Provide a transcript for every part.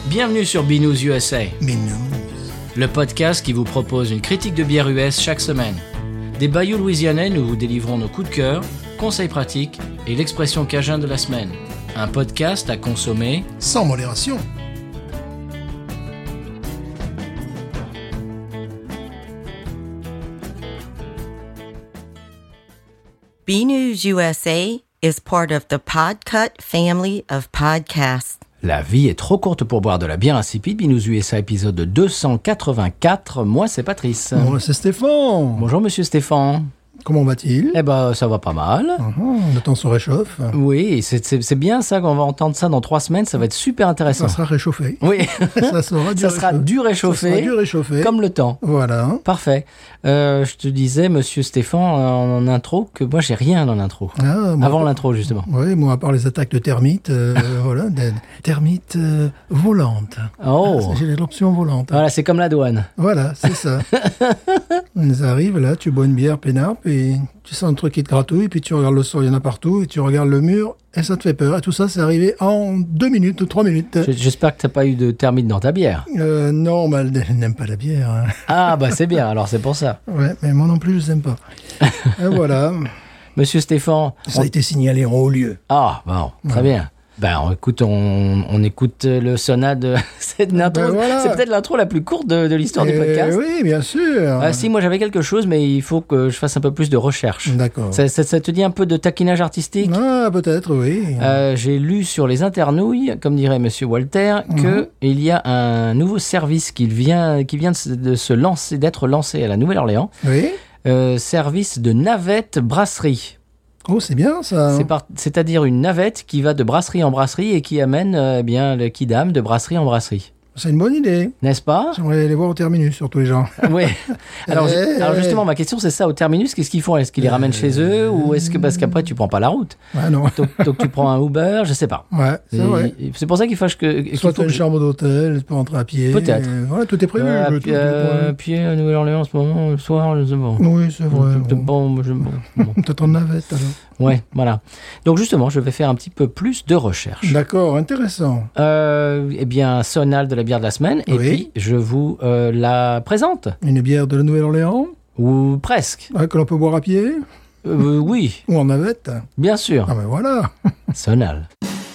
Bienvenue sur Binous USA, Binous. le podcast qui vous propose une critique de bière US chaque semaine. Des bayous louisianais, nous vous délivrons nos coups de cœur, conseils pratiques et l'expression cajun de la semaine. Un podcast à consommer Sans modération. BNews USA is part of the Podcut family of podcasts. La vie est trop courte pour boire de la bière insipide. Binous USA épisode 284. Moi, c'est Patrice. Bon, c'est Stéphane. Bonjour, monsieur Stéphane. Comment va-t-il? Eh ben, ça va pas mal. Le temps se réchauffe. Oui, c'est bien ça qu'on va entendre ça dans 3 semaines. Ça va être super intéressant. Ça sera réchauffé. Oui, Ça sera du ça sera du réchauffé. Ça sera du réchauffé. Comme le temps. Voilà. Parfait. Je te disais, monsieur Stéphane, en intro, que moi, j'ai rien dans l'intro. Ah, moi, Avant l'intro, justement. Oui, moi, à part les attaques de termites, voilà, des termites volantes. Oh, Ah, j'ai l'option volante. voilà, c'est comme la douane. Voilà, c'est ça. Ils arrivent là, tu bois une bière peinard, puis tu sens un truc qui te gratouille, puis tu regardes le sol, il y en a partout, et tu regardes le mur, et ça te fait peur. Et tout ça, c'est arrivé en 2 minutes ou 3 minutes. J'espère que t'as pas eu de termites dans ta bière. Non, mais elle n'aime pas la bière. Hein. Ah, bah c'est bien, alors c'est pour ça. Ouais, mais moi non plus, je n'aime pas. Et voilà, Monsieur Stéphane. ça a été signalé en haut lieu. Ah, bon, très bien. Ben, écoute, on écoute le sonat de cette intro. Ben voilà. C'est peut-être l'intro la plus courte de l'histoire du podcast. Oui, bien sûr. Si, moi j'avais quelque chose, mais il faut que je fasse un peu plus de recherche. D'accord. Ça te dit un peu de taquinage artistique? Ah, peut-être, oui. J'ai lu sur les internouilles, comme dirait Monsieur Walter, que il y a un nouveau service qui vient de se lancer, d'être lancé à la Nouvelle-Orléans. Oui. Service de navette brasserie. Oh, c'est bien, ça. C'est-à-dire une navette qui va de brasserie en brasserie et qui amène bien le kidam de brasserie en brasserie. C'est une bonne idée. N'est-ce pas? J'aimerais les voir au terminus, surtout les gens. Oui. Alors justement, ma question, c'est ça. Au terminus, qu'est-ce qu'ils font? Est-ce qu'ils les ramènent chez eux ou est-ce que, parce qu'après, tu prends pas la route? Ah non. Donc tu prends un Uber, je sais pas. Ouais, c'est vrai. C'est pour ça qu'il faut que... Soit tu as une chambre d'hôtel, tu peux rentrer à pied. Peut-être. Voilà, tout est prévu. Puis à Nouvelle-Orléans en ce moment, le soir, c'est bon. Oui, c'est vrai. Bon. T'as ton navette, alors. Ouais, voilà. Donc justement, je vais faire un petit peu plus de recherche. D'accord, intéressant. Eh bien, sonal de la bière de la semaine. Et Oui. puis, je vous la présente. Une bière de la Nouvelle-Orléans, Ou presque. que l'on peut boire à pied, Oui, ou en navette. bien sûr. Ah ben voilà. Sonal.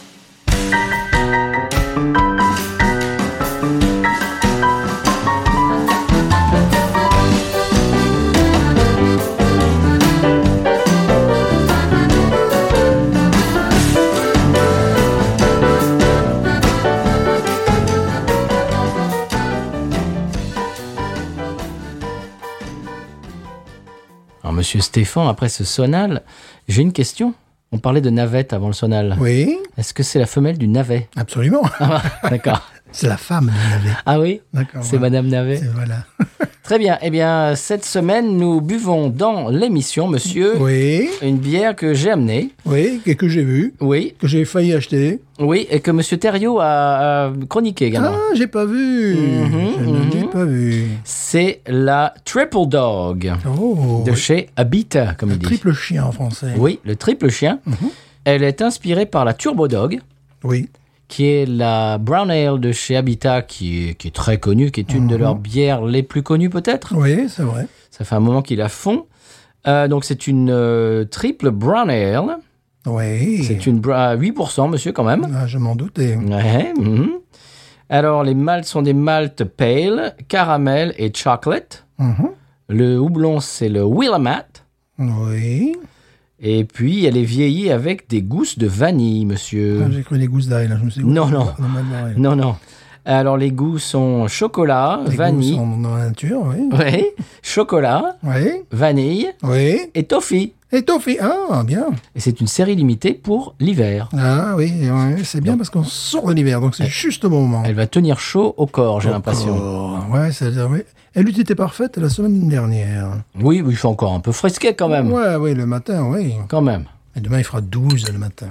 Alors, monsieur Stéphane, après ce sonal, j'ai une question. On parlait de navette avant le sonal. Oui, Est-ce que c'est la femelle du navet? absolument. D'accord. C'est la femme du navet. Ah oui? D'accord. C'est voilà. Madame Navet. C'est voilà. Très bien. Eh bien, cette semaine, nous buvons dans l'émission, monsieur, Oui, une bière que j'ai amenée. oui, et que j'ai vu, Oui, que j'ai failli acheter. oui, et que monsieur Thériault a chroniqué également. Ah, j'ai pas vu. Je ne l'ai pas vu. C'est la Triple Dog Oh, de chez Habitat, comme il dit. triple chien en français. Oui, le triple chien. Elle est inspirée par la Turbo Dog, Oui. qui est la Brown Ale de chez Habitat, qui est très connue, qui est une de leurs bières les plus connues peut-être. Oui, c'est vrai. Ça fait un moment qu'ils la font. Donc c'est une triple Brown Ale. Oui. C'est une à 8%, monsieur, quand même. Ah, je m'en doutais. Ouais. Alors, les maltes sont des maltes pale, caramel et chocolate. Mhm. Le houblon, c'est le Willamette. Oui. Et puis, elle est vieillie avec des gousses de vanille, monsieur. Ah, j'ai cru des gousses d'ail, là. Je me suis dit, Non, ouh, non. on a mal barré. Non, non. Alors, les goûts sont chocolat, Les vanille. gousses sont dans la nature, oui. Oui. Chocolat, Oui. vanille Oui. et toffee. Et toffee. Ah, bien. Et c'est une série limitée pour l'hiver. Ah oui, ouais, c'est bien parce qu'on sort de l'hiver, donc c'est juste au bon moment. Elle va tenir chaud au corps, j'ai l'impression. Oh, ouais, c'est-à-dire, oui. Elle eût été parfaite la semaine dernière. Oui, il fait encore un peu frisquet quand même. Ouais, oui, le matin, oui. Quand même. Et demain, il fera 12 le matin.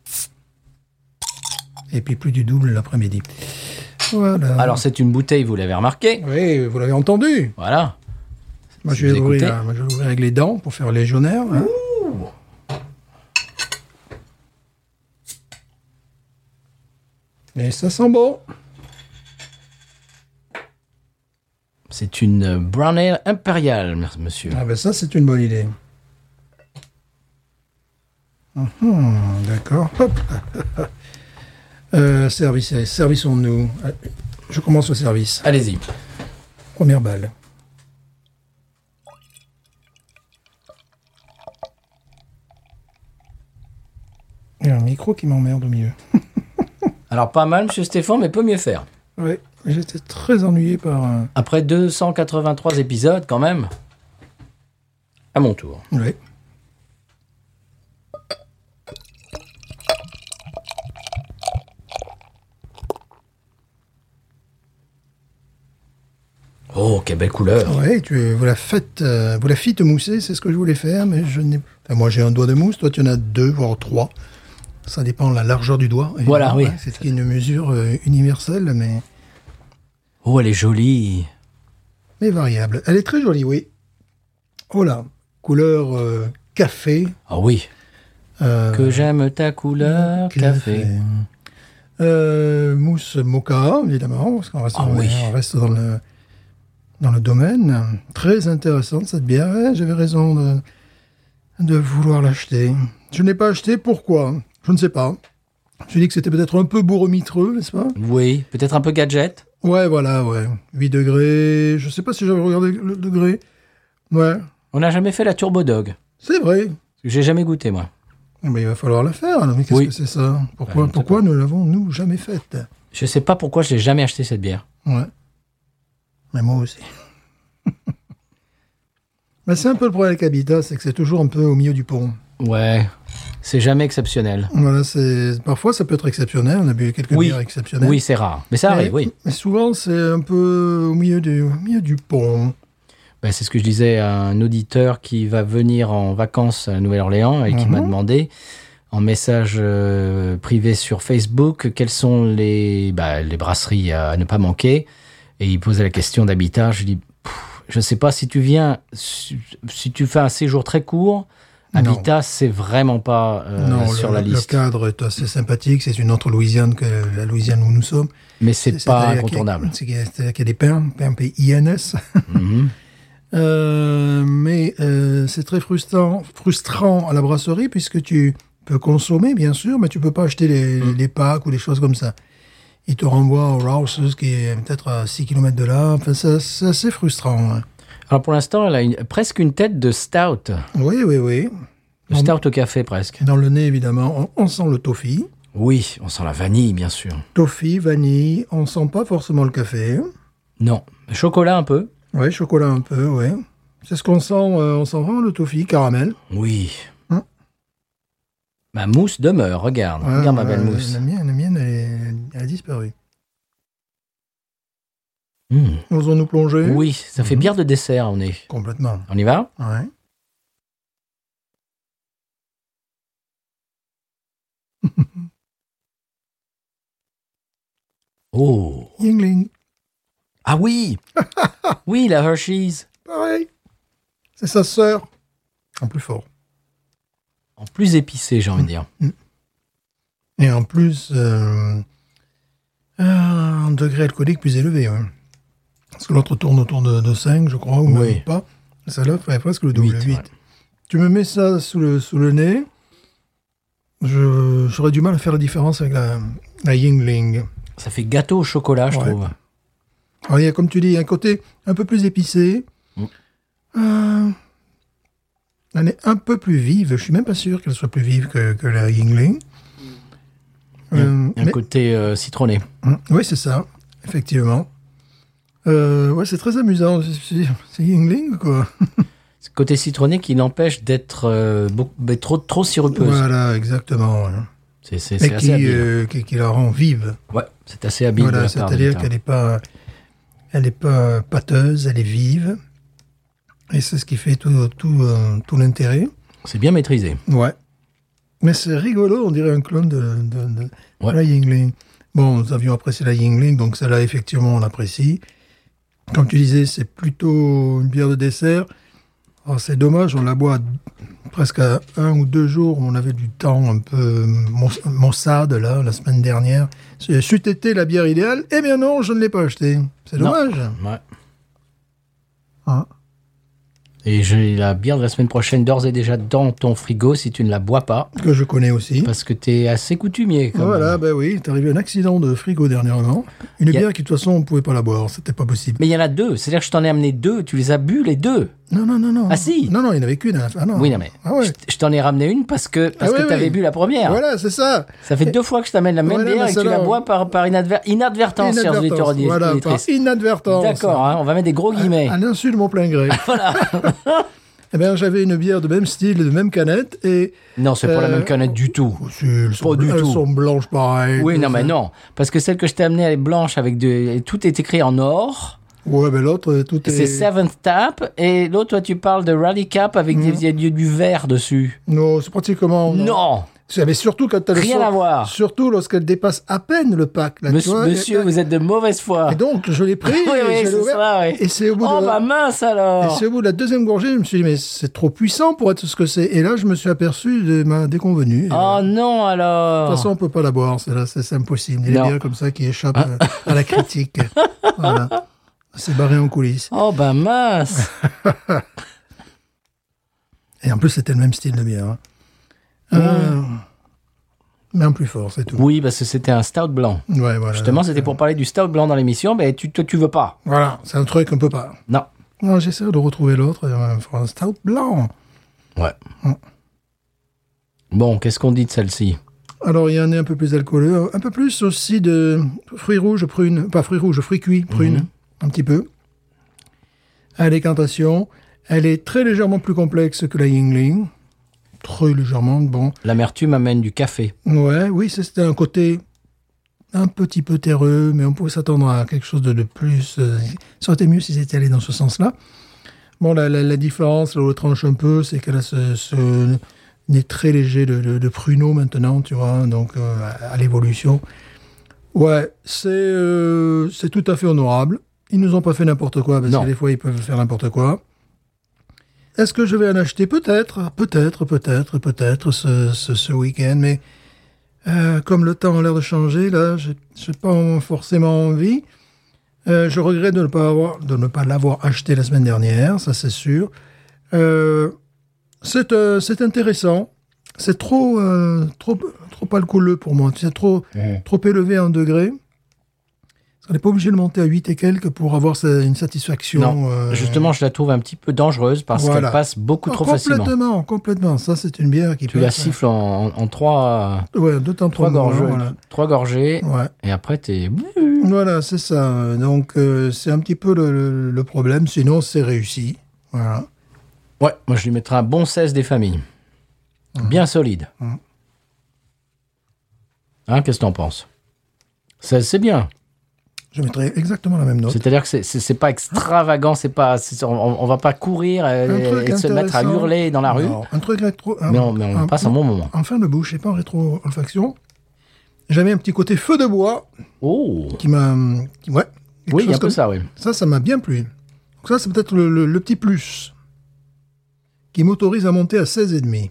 Et puis plus du double l'après-midi. Voilà. Alors, c'est une bouteille, vous l'avez remarqué. Oui, vous l'avez entendu. Voilà. Moi, Si je vais vous écoutez. l'ouvrir avec les dents pour faire légionnaire. Hein. Et ça sent bon. C'est une Brown Ale impériale, monsieur. Ah ben ça, c'est une bonne idée. D'accord. Hop. Servissons-nous. Je commence le service. Allez-y. Première balle. Il y a un micro qui m'emmerde au milieu. Alors, pas mal, monsieur Stéphane, mais peut mieux faire. Oui, j'étais très ennuyé par... Après 283 épisodes, quand même. À mon tour. Oui. Oh, quelle belle couleur. Oui, vous la fîtes mousser, c'est ce que je voulais faire, mais je n'ai... Enfin, moi, j'ai un doigt de mousse, toi, tu en as 2, voire 3. Ça dépend de la largeur du doigt. Voilà, oui. Hein, c'est une mesure universelle, mais Oh, elle est jolie. variable. Elle est très jolie, oui. Voilà, couleur café. Ah oui. Que j'aime ta couleur, café. Mousse mocha, évidemment, parce qu'on reste, oui. on reste dans le domaine. Très intéressante, cette bière. Ouais, j'avais raison de vouloir l'acheter. Je ne l'ai pas acheté, pourquoi ? Je ne sais pas. Je dis que c'était peut-être un peu bourremitreux, n'est-ce pas ? Oui, peut-être un peu gadget. Ouais, voilà, ouais. 8 degrés. Je ne sais pas si j'avais regardé le degré. Ouais, On n'a jamais fait la Turbo Dog. c'est vrai. J'ai jamais goûté, moi. Mais il va falloir la faire. Alors, mais qu'est-ce Oui. que c'est ça ? Pourquoi, je ne sais pourquoi ne l'avons-nous jamais faite ? Je sais pas pourquoi je n'ai jamais acheté cette bière. Ouais. Mais moi aussi. Mais c'est un peu le problème avec Habitat, c'est que c'est toujours un peu au milieu du pont. Ouais, c'est jamais exceptionnel. Voilà, parfois ça peut être exceptionnel. On a bu quelques Oui. bières exceptionnelles. Oui, c'est rare. Mais ça arrive, oui. Mais souvent, c'est un peu au milieu du pont. Ben, c'est ce que je disais à un auditeur qui va venir en vacances à la Nouvelle-Orléans et qui m'a demandé en message privé sur Facebook quelles sont les brasseries à ne pas manquer. Et il posait la question d'Habitat. Je lui dis, je ne sais pas si tu viens, si tu fais un séjour très court, Habitat, c'est vraiment pas sur la liste. Le cadre est assez sympathique. C'est une autre Louisiane que la Louisiane où nous sommes. Mais c'est pas incontournable. C'est-à-dire qu'il y a des pains P-I-N-S. Mais c'est très frustrant à la brasserie puisque tu peux consommer, bien sûr, mais tu peux pas acheter les packs ou des choses comme ça. Ils te renvoient au Rouse's qui est peut-être à 6 km de là. Enfin, c'est assez frustrant. Hein. Alors pour l'instant, elle a presque une tête de stout. Oui. De stout au café, presque. Dans le nez, évidemment, on sent le toffee. Oui, on sent la vanille, bien sûr. Toffee, vanille, on sent pas forcément le café. Non. Chocolat un peu. Oui, chocolat un peu, oui. C'est ce qu'on sent, on sent vraiment le toffee, caramel. Oui. Ma mousse demeure, regarde. Regarde ma belle mousse. La mienne elle a disparu. Osons-nous plonger ? Oui, ça fait bière de dessert au nez. Complètement. On y va ? Ouais. Oh. Yingling. Ah oui. Oui, la Hershey's. Pareil. C'est sa sœur. En plus fort. En plus épicé, j'ai envie de dire. Et en plus, un degré alcoolique plus élevé. Ouais. Parce que l'autre tourne autour de 5, je crois, ou même pas. Celle-là fait presque le double, 8. Ouais. Tu me mets ça sous le nez, j'aurais du mal à faire la différence avec la Yingling. Ça fait gâteau au chocolat, je trouve. Alors, il y a, comme tu dis, un côté un peu plus épicé. Elle est un peu plus vive. Je suis même pas sûr qu'elle soit plus vive que la Yingling. Un côté citronné. Oui, c'est ça, effectivement. Ouais, c'est très amusant. C'est Yingling, quoi. Ce côté citronné qui l'empêche d'être trop sirupeuse. Voilà, exactement. Ouais. C'est assez habile. Qui la rend vive. Ouais, c'est assez habile. Voilà, c'est-à-dire qu'elle n'est pas pâteuse, elle est vive. Et c'est ce qui fait tout l'intérêt. C'est bien maîtrisé. Ouais. Mais c'est rigolo, on dirait un clone de la Yingling. Bon, nous avions apprécié la Yingling, donc celle-là, effectivement, on l'apprécie. Comme tu disais, c'est plutôt une bière de dessert. Alors, c'est dommage, on la boit presque à 1 ou 2 jours. On avait du temps un peu maussade, là, la semaine dernière. C'eût été la bière idéale. Eh bien non, je ne l'ai pas achetée. C'est dommage. Ouais. Hein. Et j'ai la bière de la semaine prochaine d'ores et déjà dans ton frigo si tu ne la bois pas. Que je connais aussi. Parce que t'es assez coutumier quand Voilà, même. ben oui, t'es arrivé un accident de frigo dernièrement. Une bière qui, de toute façon, on ne pouvait pas la boire. C'était pas possible. Mais il y en a 2. C'est-à-dire que je t'en ai amené 2. Tu les as bu les 2. Non. Ah si. Non, il n'y en avait qu'une. Ah non. Oui, non mais Ah ouais. je t'en ai ramené une parce que oui, t'avais oui. bu la première. Voilà, c'est ça. Ça fait 2 fois que je t'amène la même Voilà, bière mais et que tu ça, la là, bois par inadvertance, chers auditeurs et Voilà, par auditrices. inadvertance. D'accord, hein, on va mettre des gros guillemets. À l'insu de mon plein gré. Voilà. Eh bien, j'avais une bière de même style, de même canette, et... Non, c'est pas la même canette du tout. Elles sont blanches pareilles. Oui, non, mais non. Parce que celle que je t'ai amenée, elle est blanche avec tout est écrit en or. Ouais, mais l'autre, tout est... C'est Seventh Tap. Et l'autre, toi, tu parles de Rally Cap avec du vert dessus. Non, c'est pratiquement... Non. Mais surtout quand elle Rien à voir. Surtout lorsqu'elle dépasse à peine le pack. Là, tu vois, Monsieur, vous êtes de mauvaise foi. Et donc, je l'ai pris, Oui, et je l'ai c'est ouvert, ça, oui. et c'est au bout Oh, de... bah mince Et alors. c'est au bout de la deuxième gorgée, je me suis dit, mais c'est trop puissant pour être ce que c'est. Et là, je me suis aperçu de ma déconvenue. Et Oh non alors. de toute façon, on peut pas la boire, c'est impossible. Il y a Non. des bières comme ça qui échappent à la critique. Voilà. C'est barré en coulisses. Oh bah mince. Et en plus, c'était le même style de bière. Mais en plus fort, c'est tout. Oui, parce que c'était un stout blanc. Ouais, voilà. Justement, c'était pour parler du stout blanc dans l'émission, mais toi, tu veux pas. Voilà, c'est un truc qu'on peut pas. Non. Non, j'essaie de retrouver l'autre, faire un stout blanc. Ouais. Bon, qu'est-ce qu'on dit de celle-ci? Alors, il y en a un peu plus alcooleux, un peu plus aussi de fruits rouges, prunes, pas fruits rouges, fruits cuits, prunes, un petit peu. À décantation, elle est très légèrement plus complexe que la Yuengling. Très légèrement, bon. L'amertume amène du café. Ouais, oui, c'était un côté un petit peu terreux, mais on pouvait s'attendre à quelque chose de plus. Ça aurait été mieux si c'était allé dans ce sens-là. Bon, la différence, là où elle tranche un peu, c'est qu'elle a ce nez très léger de pruneau maintenant, tu vois, donc à l'évolution. Ouais, c'est tout à fait honorable. Ils nous ont pas fait n'importe quoi, parce que des fois, ils peuvent faire n'importe quoi. Est-ce que je vais en acheter? Peut-être ce week-end, mais comme le temps a l'air de changer, là, j'ai pas forcément envie. Je regrette de ne pas l'avoir acheté la semaine dernière, ça c'est sûr. C'est intéressant. C'est trop alcooleux pour moi. C'est trop élevé en degrés. On n'est pas obligé de monter à 8 et quelques pour avoir une satisfaction. Non, justement, je la trouve un petit peu dangeuse parce qu'elle passe beaucoup trop facilement. Complètement. Ça, c'est une bière qui tu la siffles en 3 gorgées. Trois gorgées. Ouais. Et après, t'es... Voilà, c'est ça. Donc, c'est un petit peu le problème. Sinon, c'est réussi. Voilà. Ouais, moi, je lui mettrais un bon 16 des familles. Bien solide. Hein, qu'est-ce que t'en penses? C'est bien. Je mettrais exactement la même note. C'est-à-dire que c'est pas extravagant, on va pas courir et se mettre à hurler dans la rue. Non, un truc rétro. Mais on passe un bon moment. En fin de bouche, et pas en rétro-olfaction. J'avais un petit côté feu de bois. Oh. Qui m'a. Ouais. Oui, il y a un peu ça, oui. Ça m'a bien plu. Donc ça, c'est peut-être le petit plus qui m'autorise à monter à 16,5.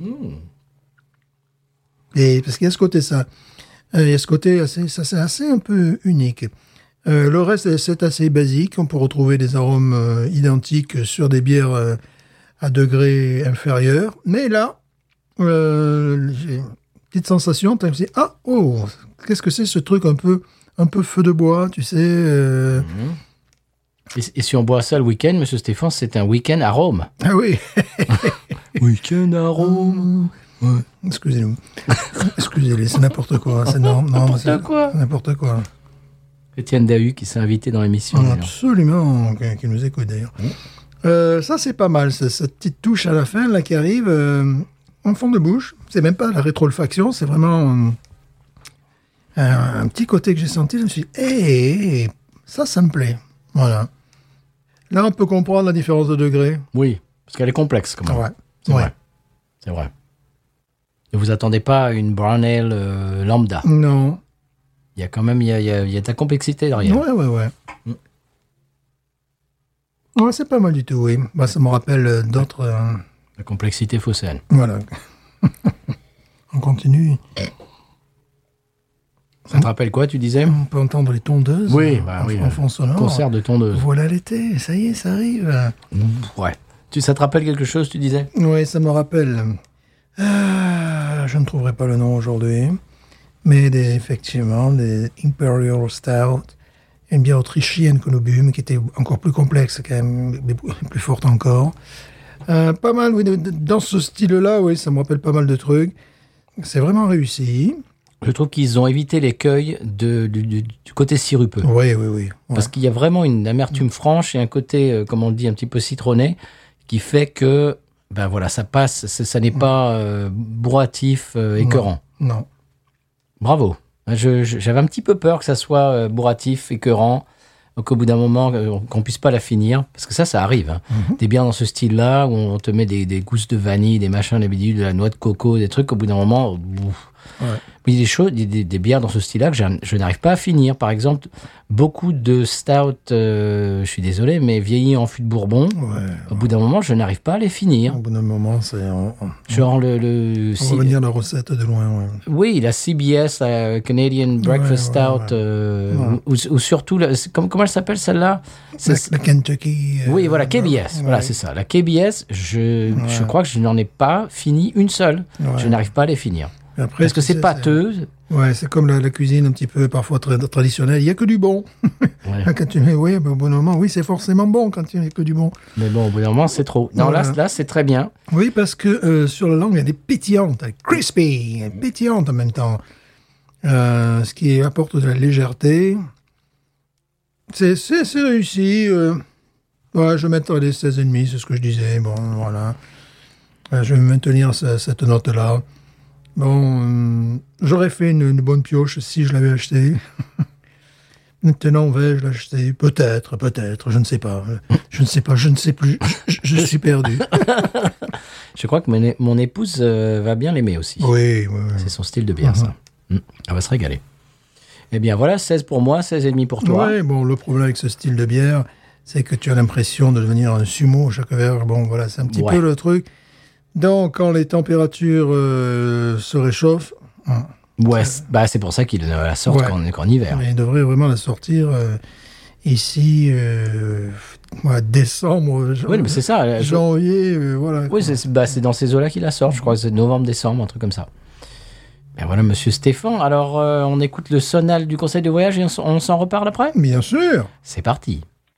Et parce qu'il y a ce côté ça. Il y a ce côté c'est assez un peu unique. Le reste, c'est assez basique. On peut retrouver des arômes identiques sur des bières à degrés inférieurs. Mais là, j'ai une petite sensation. Tu me dis, qu'est-ce que c'est ce truc un peu feu de bois, tu sais Et si on boit ça le week-end, Monsieur Stéphane, c'est un week-end à Rome. Ah oui. Week-end à Rome. Ouais. Excusez-nous. Excusez-les, c'est n'importe quoi. C'est n'importe quoi. Étienne Dahu qui s'est invité dans l'émission. Absolument, qui nous écoute d'ailleurs. Ça, c'est pas mal, cette petite touche à la fin là, qui arrive en fond de bouche. C'est même pas la rétro-olfaction, c'est vraiment un petit côté que j'ai senti. Je me suis dit, ça me plaît. Voilà. Là, on peut comprendre la différence de degré. Oui, parce qu'elle est complexe quand même. Ouais. C'est vrai. Ne vous attendez pas à une brown ale lambda. Non. Il y a quand même il y a de la complexité derrière. Ouais. Ouais, c'est pas mal du tout, oui. Bah, ça me rappelle d'autres... La complexité phocéenne. Voilà. On continue. Ça te rappelle quoi, tu disais? On peut entendre les tondeuses en fond sonore. Concert de tondeuse. Voilà l'été, ça y est, ça arrive. Ouais. Ça te rappelle quelque chose, tu disais? Oui, ça me rappelle. Je ne trouverai pas le nom aujourd'hui, mais effectivement, des Imperial Stout, une bière autrichienne que nous bûmes, qui était encore plus complexe, quand même, mais plus forte encore. Pas mal, oui, dans ce style-là, oui, ça me rappelle pas mal de trucs. C'est vraiment réussi. Je trouve qu'ils ont évité l'écueil du côté sirupeux. Oui. Ouais. Parce qu'il y a vraiment une amertume franche et un côté, comme on le dit, un petit peu citronné, qui fait que, ben voilà, ça passe, ça n'est pas bourratif, écœurant. Non. Bravo. J'avais un petit peu peur que ça soit bourratif, écœurant, qu'au bout d'un moment, qu'on puisse pas la finir. Parce que ça arrive. Hein. Des bières dans ce style-là, où on te met des gousses de vanille, des machins, des bidules, de la noix de coco, des trucs, au bout d'un moment... Ouais. Mais il y a des choses, des bières dans ce style-là que je n'arrive pas à finir. Par exemple, beaucoup de stout, je suis désolé, mais vieillis en fût de Bourbon. Ouais. Au bout d'un moment, je n'arrive pas à les finir. Au bout d'un moment, c'est... Genre on va venir la recette de loin, ouais. Oui, la CBS, la Canadian Breakfast Stout, ou surtout, comment elle s'appelle celle-là? La Kentucky... oui, voilà, KBS. Voilà, c'est ça. La KBS, je crois que je n'en ai pas fini une seule. Ouais. Je n'arrive pas à les finir. Après, parce que c'est pâteux. Ouais, c'est comme la cuisine un petit peu parfois très traditionnelle. Il n'y a que du bon. Ouais. Quand tu mets, au bout d'un moment, c'est forcément bon quand il n'y a que du bon. Mais bon, au bout d'un moment, c'est trop. Non, là, c'est très bien. Oui, parce que sur la langue, il y a des pétillantes, crispy, pétillantes en même temps. Ce qui apporte de la légèreté. C'est réussi. Je vais mettre les 16,5, c'est ce que je disais. Bon, voilà. Je vais maintenir cette note-là. Bon, j'aurais fait une bonne pioche si je l'avais acheté. Maintenant, vais-je l'acheter? Peut-être, je ne sais pas. Je ne sais plus. Je suis perdu. Je crois que mon épouse va bien l'aimer aussi. Oui. C'est son style de bière, ça. Elle va se régaler. Eh bien, voilà, 16 pour moi, 16,5 pour toi. Oui, bon, le problème avec ce style de bière, c'est que tu as l'impression de devenir un sumo chaque verre. Bon, voilà, c'est un petit peu le truc. Donc, quand les températures se réchauffent... c'est pour ça qu'il la sort qu'en hiver. Mais il devrait vraiment la sortir ici, décembre, oui, mais c'est ça. Janvier, voilà. Oui, c'est dans ces eaux-là qu'il la sort, je crois que c'est novembre, décembre, un truc comme ça. Ben voilà, monsieur Stéphane. Alors, on écoute le sonal du conseil de voyage et on s'en reparle après? Bien sûr. C'est parti.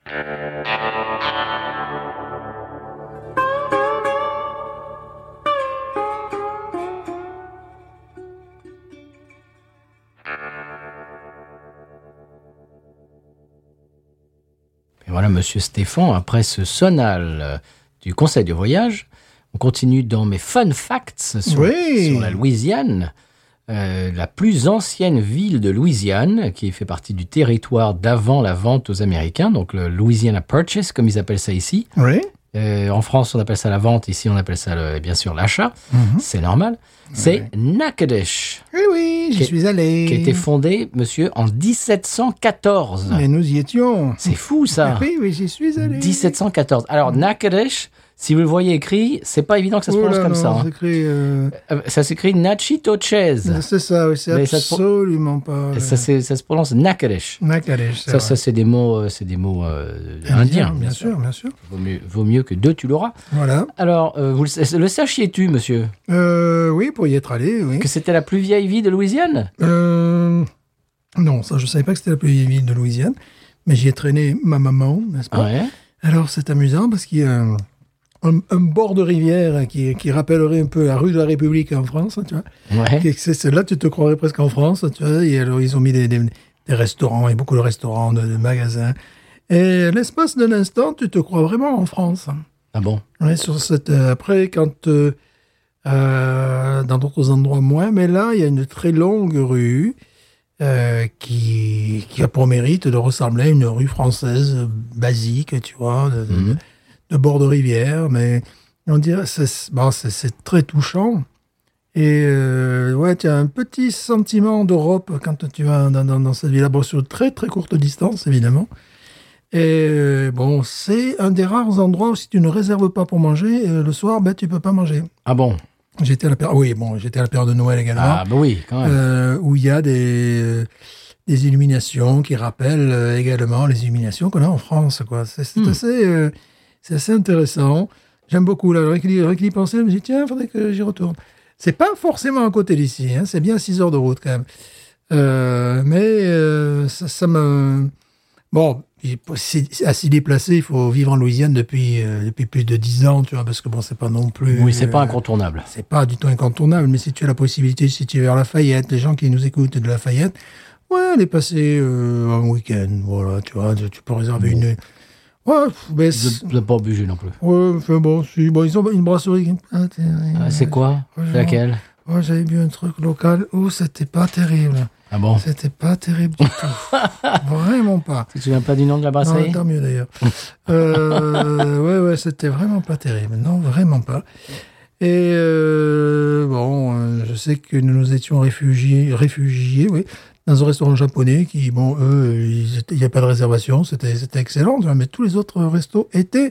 Et voilà, monsieur Stéphane, après ce sonal du conseil de voyage, on continue dans mes fun facts sur la Louisiane. La plus ancienne ville de Louisiane, qui fait partie du territoire d'avant la vente aux Américains, donc le Louisiana Purchase, comme ils appellent ça ici. Oui. En France, on appelle ça la vente. Ici, on appelle ça, bien sûr, l'achat. C'est normal. C'est Natchitoches. Oui, j'y suis allé. Qui a été fondée, monsieur, en 1714. Mais nous y étions. C'est fou, ça. Oui, j'y suis allé. 1714. Alors, Natchitoches, si vous le voyez écrit, c'est pas évident que ça se prononce comme ça. Ça s'écrit Natchitoches. C'est ça, oui, c'est absolument pas... Ça se prononce Natchitoches. Natchitoches, ça, c'est des mots indiens. Bien sûr. Vaut mieux que deux, tu l'auras. Voilà. Alors, le sachiez-tu, monsieur? Oui, pour y être allé, oui. Que c'était la plus vieille ville de Louisiane? Non, ça, je savais pas que c'était la plus vieille ville de Louisiane, mais j'y ai traîné ma maman, n'est-ce pas? Ouais. Alors, c'est amusant parce qu'il y a un bord de rivière qui rappellerait un peu la rue de la République en France, tu vois. Ouais. Là, tu te croirais presque en France, tu vois. Et alors, ils ont mis des restaurants, et beaucoup de restaurants, de magasins. Et à l'espace d'un instant, tu te crois vraiment en France. Ah bon? Ouais, après, quand... dans d'autres endroits moins, mais là, il y a une très longue rue qui a pour mérite de ressembler à une rue française basique, tu vois, de bord de rivière, mais on dirait c'est très touchant. Et tu as un petit sentiment d'Europe quand tu vas dans cette ville-là, sur très très courte distance, évidemment. Et c'est un des rares endroits où si tu ne réserves pas pour manger, le soir, tu peux pas manger. Ah bon? J'étais à la période de Noël également. Ah, bah oui, quand même. Où il y a des illuminations qui rappellent également les illuminations qu'on a en France, quoi. C'est assez intéressant. J'aime beaucoup, là. Rien qu'y penser, je me dis, tiens, il faudrait que j'y retourne. C'est pas forcément à côté d'ici, hein. C'est bien 6 heures de route, quand même. Mais ça me... Bon, à s'y déplacer, il faut vivre en Louisiane depuis plus de 10 ans, tu vois, parce que bon, c'est pas non plus... Oui, c'est pas incontournable. C'est pas du tout incontournable, mais si tu as la possibilité, si tu es vers Lafayette, les gens qui nous écoutent de Lafayette, ouais, aller passer un week-end, voilà, tu vois, tu peux réserver une... Ouais, mais... Vous n'êtes pas obligé non plus. Ouais, enfin bon, si, bon, ils ont une brasserie. C'est quoi? Ouais, Laquelle? Ouais, j'avais bu un truc local. Oh, c'était pas terrible. Ah bon? C'était pas terrible du tout. Vraiment pas. Tu te souviens pas du nom de la brasserie? Non, tant mieux d'ailleurs. Ouais, c'était vraiment pas terrible. Non, vraiment pas. Et je sais que nous nous étions réfugiés, oui, dans un restaurant japonais qui, bon, eux, il n'y a pas de réservation, c'était excellent, mais tous les autres restos étaient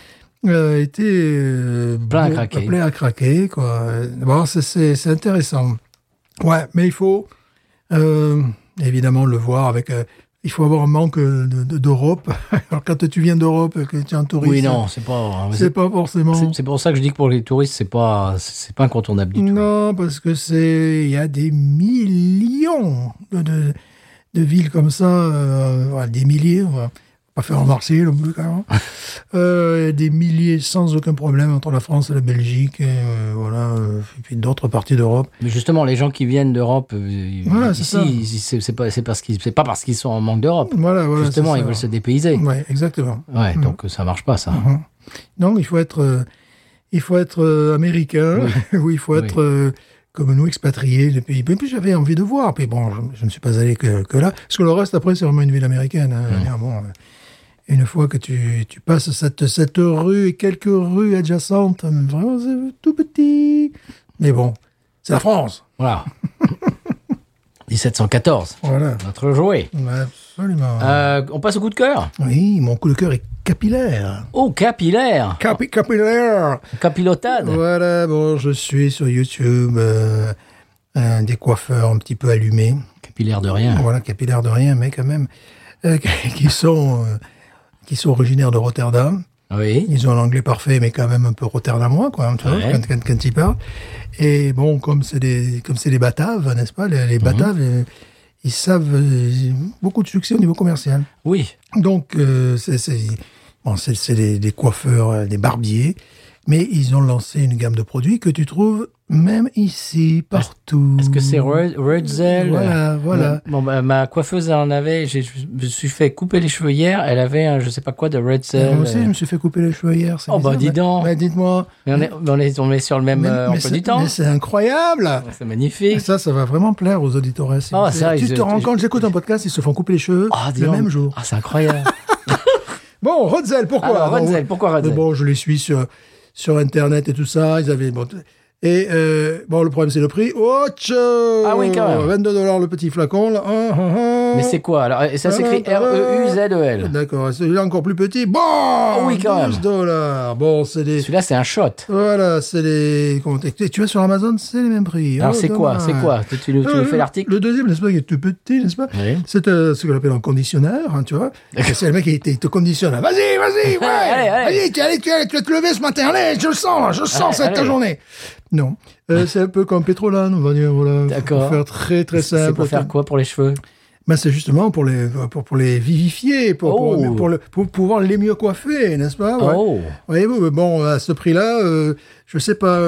plein à craquer, quoi. Bon, c'est intéressant. Ouais, mais il faut évidemment le voir avec... il faut avoir un manque d'Europe. Alors, quand tu viens d'Europe, que tu es un touriste... Oui, non, c'est pas forcément... C'est pour ça que je dis que pour les touristes, c'est pas incontournable du tout. Non, parce que il y a des millions de villes comme ça, des milliers, on va pas faire en Marseille, le bout carrément. Des milliers sans aucun problème entre la France et la Belgique, et puis d'autres parties d'Europe. Mais justement, les gens qui viennent d'Europe, voilà, ici, c'est pas parce qu'ils sont en manque d'Europe. Voilà, justement, ils veulent se dépayser. Ouais, exactement. Ouais, donc ça marche pas, ça. Donc il faut être américain, ou il faut être comme nous, expatriés depuis. Et puis j'avais envie de voir. Puis bon, je ne suis pas allé que là, parce que le reste après c'est vraiment une ville américaine. Hein. Bon, une fois que tu passes cette rue et quelques rues adjacentes, vraiment c'est tout petit. Mais bon, c'est la France. Voilà. 1714. Voilà. Notre jouet. Absolument. On passe au coup de cœur. Oui, mon coup de cœur est capillaire. Oh, capillaire. Capillaire. Capilotade. Voilà, bon, je suis sur YouTube des coiffeurs un petit peu allumés. Capillaire de rien. Voilà, capillaire de rien, mais quand même, qui sont originaires de Rotterdam. Oui. Ils ont l'anglais parfait, mais quand même un peu rotterdamois, quoi, tu vois, quand ils parlent. Et bon, comme c'est des Bataves, n'est-ce pas, les Bataves, ils savent beaucoup de succès au niveau commercial. Oui. Donc, c'est des coiffeurs, des barbiers, mais ils ont lancé une gamme de produits que tu trouves même ici, partout. Est-ce que c'est Redzel? Voilà. Bon, ma coiffeuse en avait. Je me suis fait couper les cheveux hier. Elle avait un, je sais pas quoi, de Redzel. Moi aussi, je me suis fait couper les cheveux hier. Oh, bah, dis donc. Dites-moi. Mais on est sur le même emploi du temps. Mais c'est incroyable. C'est magnifique. Ça va vraiment plaire aux auditeurs. Tu te rends compte, j'écoute un podcast, ils se font couper les cheveux le même jour. Ah, c'est incroyable. Bon, Redzel, pourquoi? Alors, Redzel, pourquoi Redzel? Bon, je les suis sur Internet et tout ça. Ils avaient... Et le problème, c'est le prix. Oh, ah oui, quand même. $22 le petit flacon, là. Mais c'est quoi? Alors, ça s'écrit R-E-U-Z-E-L. D'accord. Celui-là, encore plus petit. Bon! Oh, oui, quand même. $12. Bon, c'est des... Celui-là, c'est un shot. Voilà, c'est des... Tu vas sur Amazon, c'est les mêmes prix. Alors, c'est quoi? Tu nous fais l'article? Le deuxième, n'est-ce pas, qui est tout petit, n'est-ce pas? Oui. C'est ce qu'on appelle un conditionneur, hein, tu vois. C'est le mec qui te conditionne. Vas-y, ouais. Allez. Vas-y, tu vas te lever ce matin. Allez, je le sens, cette journée. Non. C'est un peu comme Pétrolane, on va dire, voilà. D'accord. Pour faire très, très simple. C'est pour faire quoi pour les cheveux? C'est justement pour les vivifier, pour pouvoir les mieux coiffer, n'est-ce pas? Ouais. Oh. Voyez-vous, bon, à ce prix-là, je sais pas,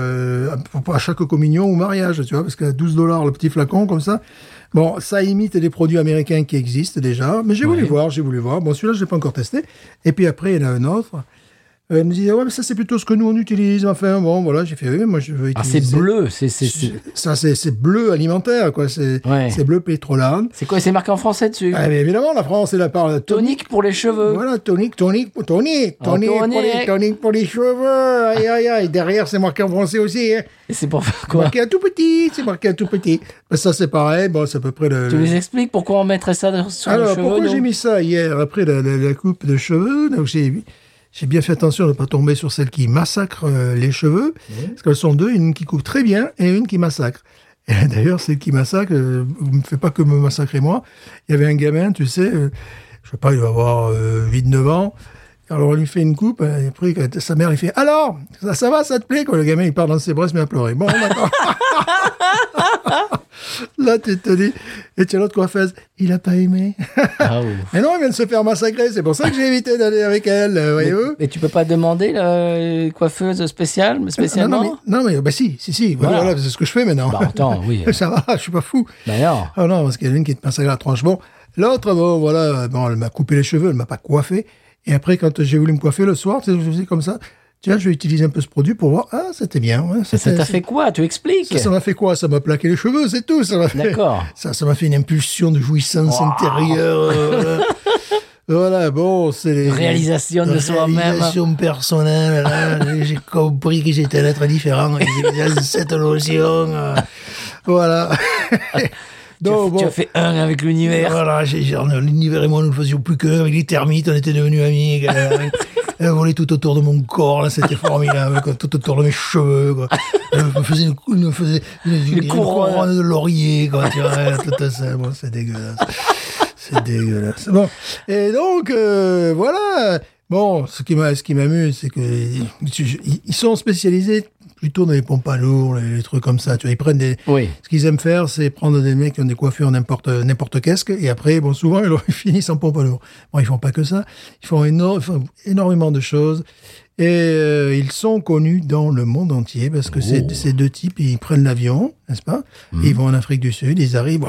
à chaque communion ou mariage, tu vois, parce qu'à $12 le petit flacon, comme ça. Bon, ça imite des produits américains qui existent déjà, mais j'ai voulu voir. Bon, celui-là, je l'ai pas encore testé. Et puis après, il y en a un autre. Elle me disait, mais ça, c'est plutôt ce que nous, on utilise. Enfin, bon, voilà, j'ai fait, oui, moi, je veux utiliser... Ah, c'est bleu, Ça, c'est bleu alimentaire, quoi. C'est bleu Pétrolane. C'est quoi? C'est marqué en français dessus? Ah, mais évidemment, la France, elle a parlé tonique pour les cheveux. Voilà, tonique pour les cheveux. Aïe. Derrière, c'est marqué en français aussi, hein. Et c'est pour faire quoi? C'est marqué à tout petit. Ça, c'est pareil. Bon, c'est à peu près Tu nous expliques pourquoi on mettrait ça sur les cheveux? Alors, pourquoi j'ai mis ça hier, après la coupe de cheveux? Donc, j'ai bien fait attention de ne pas tomber sur celle qui massacre les cheveux, parce qu'elles sont deux, une qui coupe très bien et une qui massacre. Et d'ailleurs, celle qui massacre, vous ne faites pas que me massacrer moi. Il y avait un gamin, tu sais, je sais pas, il va avoir 8-9 ans. Alors, on lui fait une coupe, et après, sa mère, il fait « Alors, ça va, ça te plaît ?» Quand le gamin, il part dans ses bras, il se met à pleurer. Bon, d'accord. Là, tu te dis, et tu as l'autre coiffeuse, il a pas aimé. Ah, Mais non, il vient de se faire massacrer, c'est pour ça que j'ai évité d'aller avec elle, voyez-vous. mais tu peux pas demander la coiffeuse spécialement? Non, mais bah, si, voilà, c'est ce que je fais maintenant. Bah, attends, oui. Ça va, je suis pas fou. Ben non. Ah non, parce qu'il y en a une qui te massacre la tronche. Bon, l'autre, bon, voilà, bon, elle m'a coupé les cheveux, elle m'a pas coiffé. Et après, quand j'ai voulu me coiffer le soir, tu sais, je faisais comme ça. Tiens, je vais utiliser un peu ce produit pour voir. Ah, c'était bien. Ouais, Ça t'a fait quoi? Tu expliques? Ça m'a fait quoi? Ça m'a plaqué les cheveux, c'est tout. D'accord. Ça m'a fait une impulsion de jouissance intérieure. Voilà, bon, c'est les Réalisation de soi-même. Réalisation personnelle. Là, j'ai compris que j'étais un être différent. Cette notion. Voilà. Donc, tu as fait un avec l'univers. Voilà, l'univers et moi, nous ne faisions plus qu'un. Avec les termites, on était devenus amis. Elle volait tout autour de mon corps, là, c'était formidable, quoi, tout autour de mes cheveux, quoi. Elle me faisait une couronne de laurier, quoi, tu vois, tout ça. Bon, c'est dégueulasse. C'est dégueulasse. Bon. Et donc, voilà. Bon, ce qui m'amuse, c'est que ils sont spécialisés plutôt dans les pompes à lourd, les trucs comme ça. Tu vois, ils prennent ce qu'ils aiment faire, c'est prendre des mecs qui ont des coiffures n'importe qu'est-ce, et après, bon, souvent, ils finissent en pompe à lourd. Bon, ils font pas que ça. Ils font énormément de choses. Et ils sont connus dans le monde entier parce que ces deux types, ils prennent l'avion, n'est-ce pas? Et ils vont en Afrique du Sud, ils arrivent.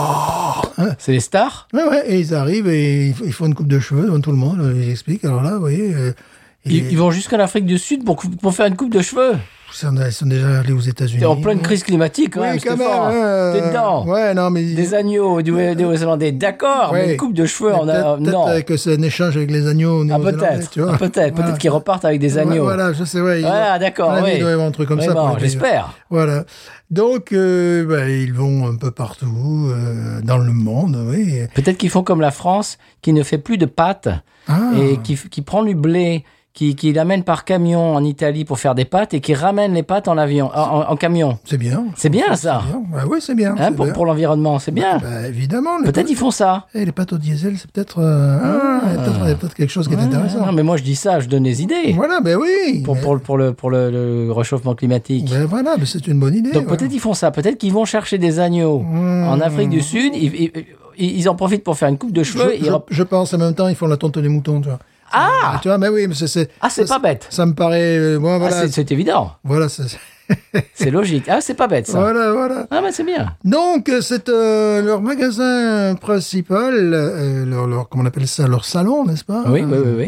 C'est les stars? Ouais, et ils arrivent et ils font une coupe de cheveux devant tout le monde. Ils expliquent. Alors là, vous voyez. Ils vont jusqu'à l'Afrique du Sud pour faire une coupe de cheveux. Ils sont déjà allés aux États-Unis. T'es en pleine crise climatique, oui, hein, quand même. T'es dedans. Ouais, non, mais des agneaux des Néo-Zélandais, d'accord, mais une coupe de cheveux, peut-être que c'est un échange avec les agneaux néo-zélandais, tu vois. Peut-être qu'ils repartent avec des agneaux. Voilà, je sais, ouais. Voilà, d'accord, oui. Il doit y avoir un truc comme ça. Bon, j'espère. Voilà. Donc, ils vont un peu partout dans le monde, oui. Peut-être qu'ils font comme la France, qui ne fait plus de pâtes et qui prend du blé, qui l'amène par camion en Italie pour faire des pâtes et qui ramène les pâtes en avion, en camion. C'est bien. C'est bien, ça. C'est bien. Bah, oui, c'est bien. Hein, pour l'environnement, c'est bien. Bah, évidemment. Peut-être ils font ça. Les pâtes au diesel, c'est peut-être peut-être quelque chose qui est intéressant. Non, mais moi je dis ça, je donne des idées. Voilà, ben oui. Pour le réchauffement climatique. Ben voilà, mais c'est une bonne idée. Donc peut-être ils font ça. Peut-être qu'ils vont chercher des agneaux en Afrique du Sud. Ils en profitent pour faire une coupe de cheveux. Je pense en même temps, ils font la tonte des moutons, tu vois. Ah, tu vois, mais oui, mais c'est pas bête. Ça me paraît, voilà. C'est évident. Voilà, c'est logique. Ah, c'est pas bête, ça. Voilà. Ah, mais c'est bien. Donc, c'est leur magasin principal, comment on appelle ça, leur salon, n'est-ce pas? Oui.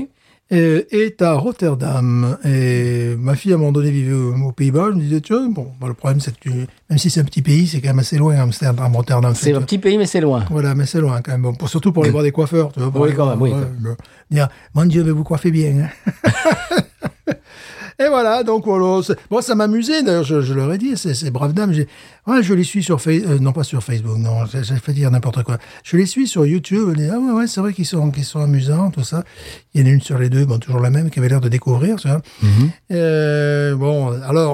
Est à Rotterdam. Et ma fille, à un moment donné, vivait aux Pays-Bas. Je me disais, tu vois, le problème, c'est que même si c'est un petit pays, c'est quand même assez loin, Amsterdam, Rotterdam. C'est un petit pays, mais c'est loin. Voilà, mais c'est loin quand même. Bon, surtout pour aller voir des coiffeurs, tu vois. Oui, quand même, oui. Dire, mon Dieu, mais vous coiffez bien, hein. Et voilà, donc voilà. Bon, ça m'amusait, d'ailleurs, je leur ai dit, ces braves dames. Je les suis sur Facebook, non pas sur Facebook, non, j'ai fait dire n'importe quoi. Je les suis sur YouTube, je dis, ouais, c'est vrai qu'ils sont amusants, tout ça. Il y en a une sur les deux, bon, toujours la même, qui avait l'air de découvrir, tu vois. Bon, alors,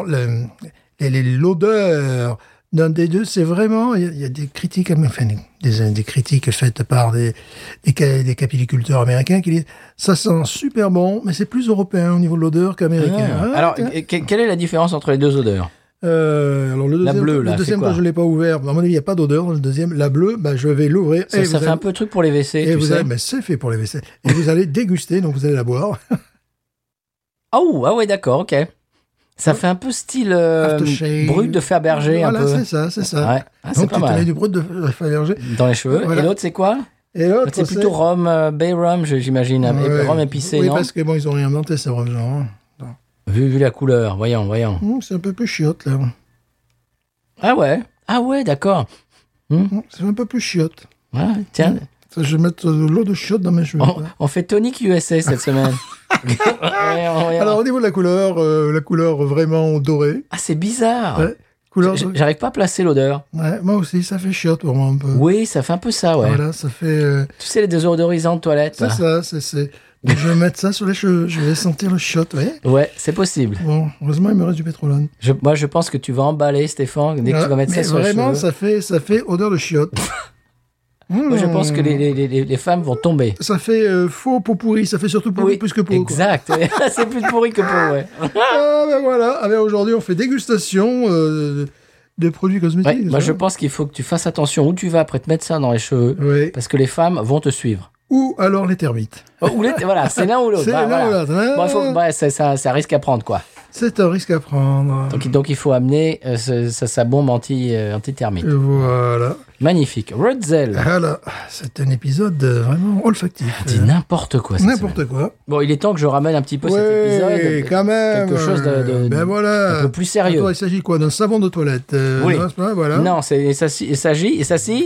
l'odeur d'un des deux, c'est vraiment, il y a des critiques, enfin, des critiques faites par des capiliculteurs américains qui disent, ça sent super bon, mais c'est plus européen au niveau de l'odeur qu'américain. Alors, quelle est la différence entre les deux odeurs? Alors le deuxième quand je l'ai pas ouvert, à mon avis il n'y a pas d'odeur. Le deuxième, la bleue, je vais l'ouvrir. Ça fait un peu truc pour les WC, et vous allez, mais c'est fait pour les WC. Et vous allez déguster, donc vous allez la boire. Ah ouais, d'accord, ok. Ça fait un peu style brut de Fabergé, un peu. Voilà, c'est ça. Ouais. C'est pas mal. Tu mets du brut de Fabergé dans les cheveux. Voilà. Et l'autre, c'est quoi? Et l'autre, c'est plutôt rhum, bay rum, j'imagine. Rhum épicé, oui, non? parce que bon, ils ont rien inventé, c'est vrai, genre. Vu la couleur, voyons. C'est un peu plus chiotte, là. Ah ouais, d'accord. C'est un peu plus chiotte. Ouais, tiens. Je vais mettre de l'eau de chiotte dans mes cheveux. On fait Tonic USA cette semaine. Alors, au niveau de la couleur vraiment dorée. Ah, c'est bizarre. Ouais. Couleur. J'arrive pas à placer l'odeur. Ouais, moi aussi, ça fait chiotte pour moi un peu. Oui, ça fait un peu ça, ouais. Voilà, ça fait. Tu sais, les désodorisants de toilette. C'est là. ça, c'est. Je vais mettre ça sur les cheveux. Je vais sentir le shot, vous voyez. Ouais, c'est possible. Bon, heureusement, il me reste du pétrolone. Moi, je pense que tu vas emballer, Stéphane, dès que tu vas mettre ça sur les cheveux. Vraiment, ça fait odeur de chiotte. Moi, je pense que les femmes vont tomber. Ça fait faux pot pourri, ça fait surtout pourri plus que pot. Exact. C'est plus pourri que pot, ouais. Ah ben voilà, aujourd'hui on fait dégustation de produits cosmétiques. Ouais, moi, je pense qu'il faut que tu fasses attention où tu vas après te mettre ça dans les cheveux, parce que les femmes vont te suivre. Ou alors les termites. Voilà, c'est l'un ou l'autre. C'est l'un ou l'autre. Bon, ça risque à prendre, quoi. C'est un risque à prendre. Donc il faut amener sa bombe anti-thermite. Voilà. Magnifique. Rudzel. Voilà. C'est un épisode vraiment olfactif. Dis n'importe quoi. N'importe quoi. Bon, il est temps que je ramène un petit peu cet épisode. Quand même. Quelque chose un peu plus sérieux. Attends, il s'agit quoi? D'un savon de toilette oui. Voilà. Non, il s'agit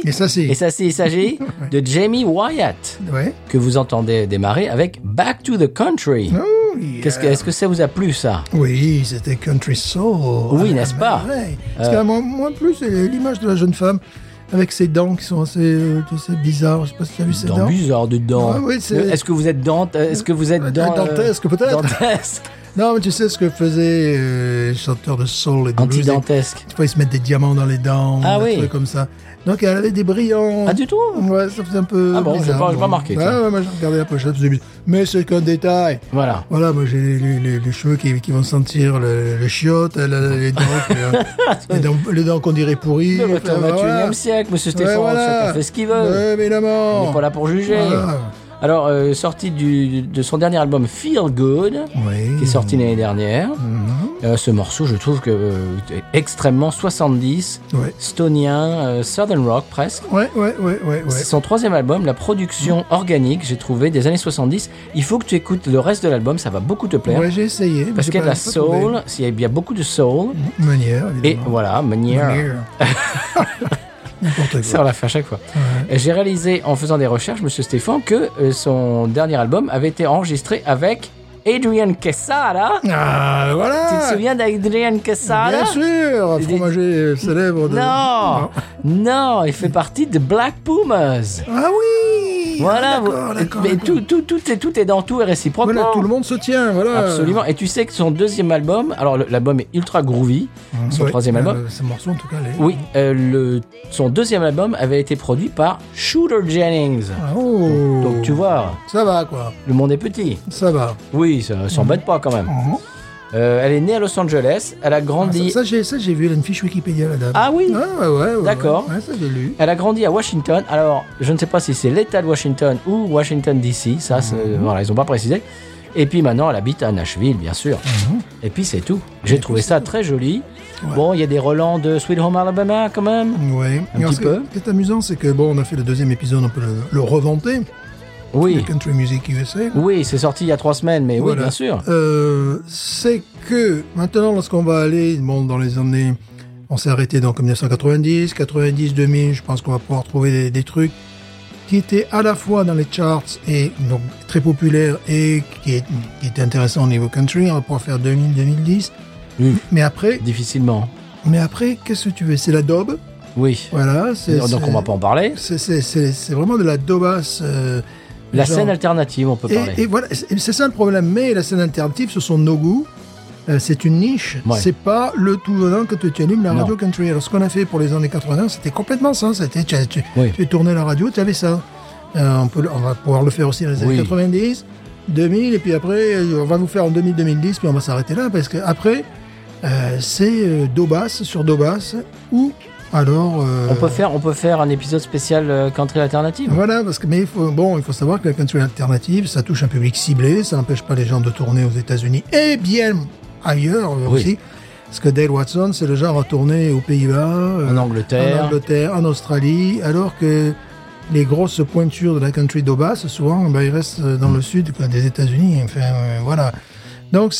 de Jamie Wyatt, que vous entendez démarrer avec Back to the Country. Oh, yeah. Est-ce que ça vous a plu, ça? Oui, c'était Country Soul. Oui, n'est-ce pas? Ouais. Parce que moi, plus, c'est l'image de la jeune femme avec ses dents qui sont assez bizarres. Je sais pas si tu as vu ses dents. Bizarres de dents. Ouais, oui, est-ce que vous êtes dantesque, peut-être. Dantesque. Non, mais tu sais ce que faisaient les chanteurs de soul et de blues. Anti-dantesque. Tu vois, ils se mettent des diamants dans les dents. Ah oui. Des trucs comme ça. Donc, elle avait des brillants. Ah, du tout? Ouais, ça faisait un peu. Ah bon, bizarre. j'ai pas remarqué. Ouais, moi, j'ai regardé la pochette, mais c'est qu'un détail. Voilà. Voilà, moi, j'ai les cheveux qui vont sentir le chiotte, les dents, les dents qu'on dirait pourries. Le 21e siècle, monsieur Stéphane, chacun fait ce qu'il veut. Ouais, évidemment. On n'est pas là pour juger. Voilà. Alors, sorti de son dernier album Feel Good, qui est sorti l'année dernière. Ce morceau, je trouve que extrêmement 70, stonien, southern rock presque. Ouais. C'est son troisième album, la production organique, j'ai trouvé, des années 70. Il faut que tu écoutes le reste de l'album, ça va beaucoup te plaire. Ouais, j'ai essayé. Parce qu'il y a de la soul, il y a beaucoup de soul. Manière, évidemment. Et voilà, manière. Ça, on l'a fait à chaque fois. Ouais. J'ai réalisé, en faisant des recherches, monsieur Stéphane, que son dernier album avait été enregistré avec Adrian Quesada. Ah, voilà. Tu te souviens d'Adrian Quesada? Bien sûr, un fromager célèbre de... Non, il fait partie de Black Pumas. Ah oui. Voilà, d'accord. Mais tout est dans tout et réciproque. Voilà, tout le monde se tient, voilà. Absolument. Et tu sais que son deuxième album, alors l'album est ultra groovy, son troisième album. Ce morceau en tout cas. Oui, son deuxième album avait été produit par Shooter Jennings. Oh. Donc tu vois. Ça va quoi. Le monde est petit. Ça va. Oui, ça s'embête pas quand même. Elle est née à Los Angeles, elle a grandi... Ça j'ai vu, elle a une fiche Wikipédia, la dame. Ah oui? Ouais. D'accord. Ouais, ça j'ai lu. Elle a grandi à Washington, alors je ne sais pas si c'est l'État de Washington ou Washington DC, ça, voilà, ils n'ont pas précisé. Et puis maintenant, elle habite à Nashville, bien sûr. Et puis c'est tout. J'ai trouvé ça très joli. Ouais. Bon, il y a des relents de Sweet Home Alabama quand même. Oui. Un petit peu. Ce qui est amusant, c'est que on a fait le deuxième épisode, on peut le revanter. Oui. Le Country Music USA. Oui, c'est sorti il y a 3 semaines, mais voilà. Oui, bien sûr. C'est que maintenant, lorsqu'on va aller, dans les années, on s'est arrêté donc en 1990, 90, 2000, je pense qu'on va pouvoir trouver des trucs qui étaient à la fois dans les charts et donc très populaires et qui étaient intéressants au niveau country. On va pouvoir faire 2000, 2010. Mais après. Difficilement. Mais après, qu'est-ce que tu veux? C'est la daube. Oui. Voilà. Donc on va pas en parler. C'est vraiment de la daubasse. La scène alternative, on peut parler. Et voilà, c'est ça le problème. Mais la scène alternative, ce sont nos goûts. C'est une niche. Ouais. C'est pas le tout venant que tu allumes la radio country. Alors, ce qu'on a fait pour les années 80, c'était complètement ça. C'était, tu tournais la radio, tu avais ça. On va pouvoir le faire aussi dans les années 90, 2000, et puis après, on va vous faire en 2000, 2010, puis on va s'arrêter là, parce que après, c'est daubasse sur daubasse, ou alors... On peut faire un épisode spécial country alternative. Voilà, mais il faut savoir que la country alternative, ça touche un public ciblé, ça n'empêche pas les gens de tourner aux États-Unis et bien ailleurs aussi. Parce que Dale Watson, c'est le genre à tourner aux Pays-Bas, en Angleterre, en Australie, alors que les grosses pointures de la country daubasse, souvent, ils restent dans le sud des États-Unis. Enfin, voilà. Donc,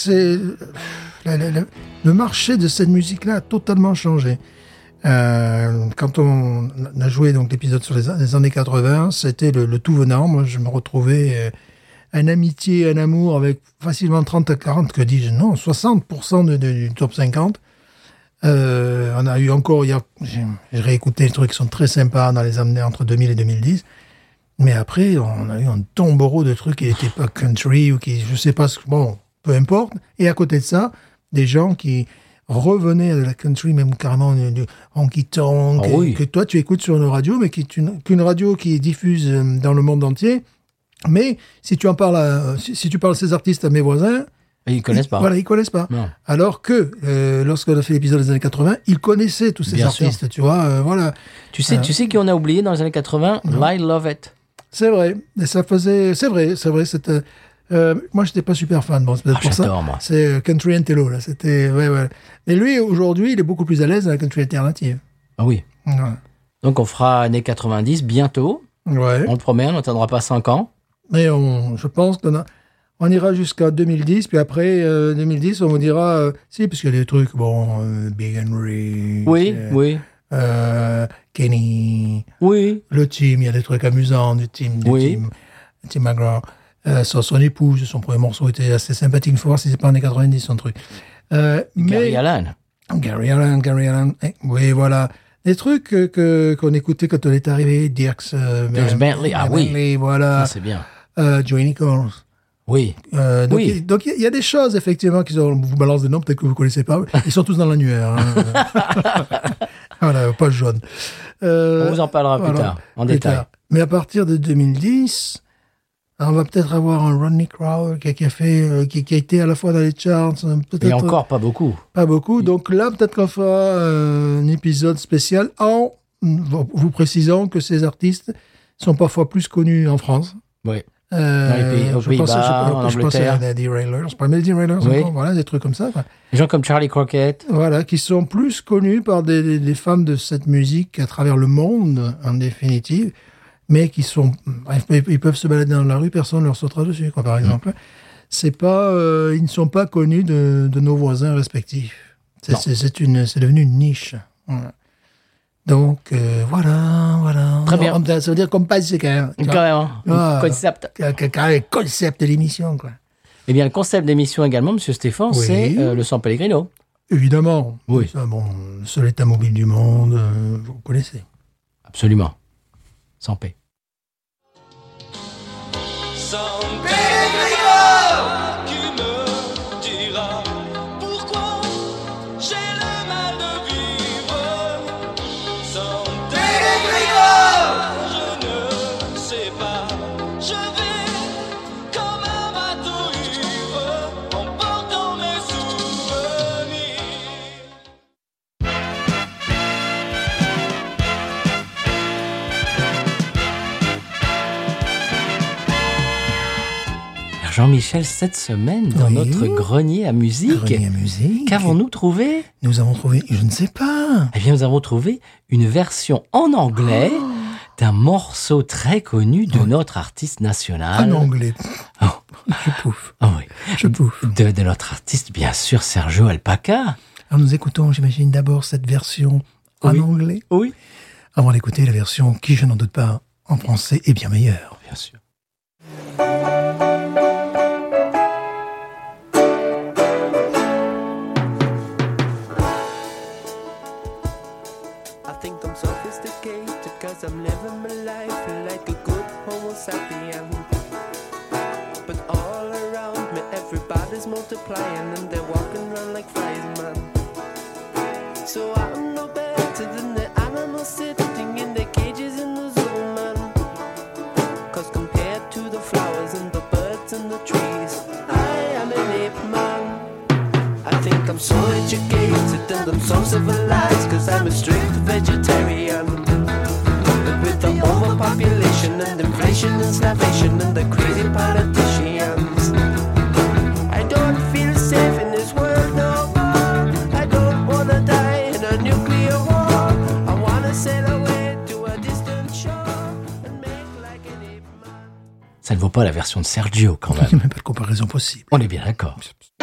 le marché de cette musique-là a totalement changé. Quand on a joué donc l'épisode sur les années 80, c'était le tout venant. Moi, je me retrouvais un amitié, un amour avec facilement 30 à 40, que dis-je, non, 60% du top 50. On a eu encore, j'ai réécouté des trucs qui sont très sympas dans les années entre 2000 et 2010. Mais après, on a eu un tombereau de trucs qui n'étaient pas country ou qui, je sais pas, bon, peu importe. Et à côté de ça, des gens qui revenaient à la country, même carrément du honky tonk, que toi tu écoutes sur une radio, mais qui est qu'une radio qui diffuse dans le monde entier. Mais si tu en parles, si tu parles de ces artistes à mes voisins, ils connaissent pas. Voilà, ils connaissent pas. Non. Alors que lorsqu'on a fait l'épisode des années 80, ils connaissaient tous ces Bien artistes, sûr. tu vois. Voilà. Tu sais qui on a oublié dans les années 80? Lyle Lovett. C'est vrai. Et ça faisait. C'est vrai. C'était. Moi, j'étais pas super fan. Bon, c'est peut-être pour ça. J'adore, moi. C'est Country Antello, là. C'était. Ouais. Mais lui, aujourd'hui, il est beaucoup plus à l'aise dans la country alternative. Ah oui. Ouais. Donc, on fera années 90 bientôt. Ouais. On le promet, on n'attendra pas 5 ans. Mais je pense on ira jusqu'à 2010, puis après 2010, on vous dira. Si, parce qu'il y a des trucs, Big Henry. Oui. Kenny. Oui. Le team, il y a des trucs amusants du team. Tim McGraw. Son épouse, son premier morceau était assez sympathique. Il faut voir si c'est pas années 90, son truc. Gary Allan. Gary Allan. Oui, voilà. Des trucs qu'on écoutait quand on est arrivé. Dirks Bentley. Ah oui. Bentley, voilà. Ça, c'est bien. Joey Nichols. Oui. Donc, il y a des choses, effectivement, vous balance des noms, peut-être que vous connaissez pas. Ils sont tous dans l'annuaire. Voilà, pas jaune. On vous en parlera plus tard, en détail. Tard. Mais à partir de 2010, on va peut-être avoir un Rodney Crowell qui a été à la fois dans les charts. Et encore pas beaucoup. Pas beaucoup. Donc là, peut-être qu'on fera un épisode spécial en vous précisant que ces artistes sont parfois plus connus en France. Oui. Dans les pays, aux Pays-Bas, en je pensais Angleterre. à des Derailers, pas mal des Derailers, Oui. voilà, des trucs comme ça. Quoi. Des gens comme Charlie Crockett. Voilà, qui sont plus connus par des fans de cette musique à travers le monde, en définitive, mais qui sont, bref, ils peuvent se balader dans la rue, personne ne leur sautera dessus, quoi, par exemple. C'est pas, ils ne sont pas connus de nos voisins respectifs. C'est devenu une niche. Voilà. Donc, voilà. Très bien. Ça veut dire qu'on passe, quand même. Concept. Le concept de l'émission, quoi. Eh bien, le concept d'émission également, Monsieur Stéphane, Oui. c'est le San Pellegrino. Évidemment. Oui. Ça, le seul état mobile du monde, vous connaissez. Absolument. Sans paix. San Pellegrino, qui me dira pourquoi j'ai le mal de vivre. San Pellegrino, je ne sais pas, je vais comme un bateau ivre en portant mes souvenirs. Jean-Michel, cette semaine, dans Oui. notre grenier à musique, Grenier à musique. qu'avons-nous trouvé? Nous avons trouvé, je ne sais pas. Eh bien, nous avons trouvé une version en anglais d'un morceau très connu de notre artiste national. En anglais. Oh. Je pouffe. Ah oui. Je pouffe. De notre artiste, bien sûr, Sergio Alpaca. Alors nous écoutons, j'imagine, d'abord cette version en Oui. anglais. Oui. Avant d'écouter la version qui, je n'en doute pas, en français est bien meilleure. Bien sûr. I think I'm sophisticated cause I'm living my life like a good homo sapien. But all around me everybody's multiplying and they're walking around like flies, man. So I'm no better than the animals sitting in their cages in the zoo, man. Cause compared to the flowers and the birds and the trees, I am an ape man. I think I'm so educated and I'm so civilized cause I'm a strict vegetarian. But with the overpopulation and inflation and starvation and the crazy politicians, I don't feel safe in this world no more. I don't wanna die in a nuclear war. I wanna sail away to a distant shore and make like an ape man. Ça ne vaut pas la version de Sergio, quand Il n'y a même. même pas de comparaison possible. On est bien d'accord.